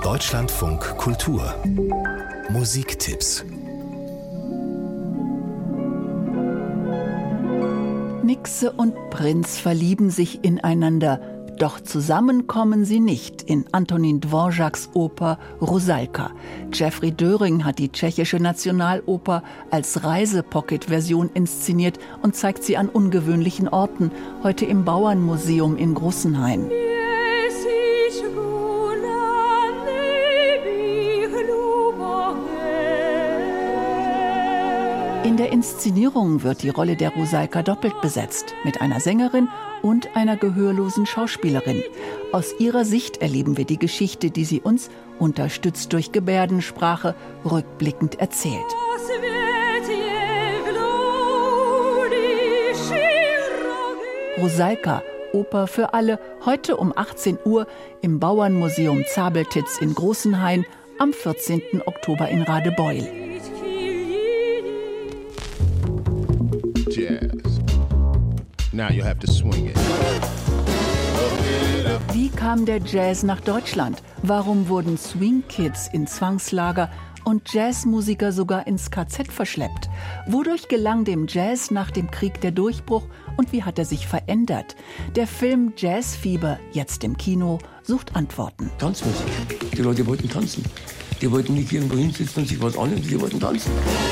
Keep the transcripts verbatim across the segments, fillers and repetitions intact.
Deutschlandfunk Kultur Musiktipps. Nixe und Prinz verlieben sich ineinander, doch zusammenkommen sie nicht in Antonín Dvořáks Oper Rusalka. Jeffrey Döring hat die tschechische Nationaloper als Reise-Pocket-Version inszeniert und zeigt sie an ungewöhnlichen Orten, heute im Bauernmuseum in Grossenhain. In der Inszenierung wird die Rolle der Rusalka doppelt besetzt, mit einer Sängerin und einer gehörlosen Schauspielerin. Aus ihrer Sicht erleben wir die Geschichte, die sie uns, unterstützt durch Gebärdensprache, rückblickend erzählt. Rusalka, Oper für alle, heute um achtzehn Uhr im Bauernmuseum Zabeltitz in Grossenhain, am vierzehnten Oktober in Radebeul. Jazz. Now you have to swing it. Wie kam der Jazz nach Deutschland? Warum wurden Swing Kids in Zwangslager und Jazzmusiker sogar ins K Z verschleppt? Wodurch gelang dem Jazz nach dem Krieg der Durchbruch und wie hat er sich verändert? Der Film Jazzfieber, jetzt im Kino, sucht Antworten. Tanzmusik. Die Leute wollten tanzen. Die wollten nicht irgendwo hinsitzen und sich was annehmen, die wollten tanzen.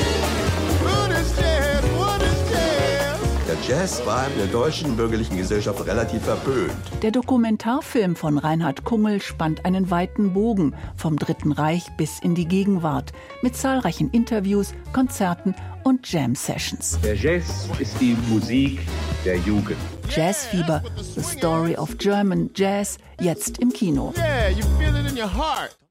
Der Jazz war in der deutschen bürgerlichen Gesellschaft relativ verpönt. Der Dokumentarfilm von Reinhard Kungel spannt einen weiten Bogen vom Dritten Reich bis in die Gegenwart mit zahlreichen Interviews, Konzerten und Jam-Sessions. Der Jazz ist die Musik der Jugend. Jazzfieber, The Story of German Jazz, jetzt im Kino. Yeah, you feel it in your heart.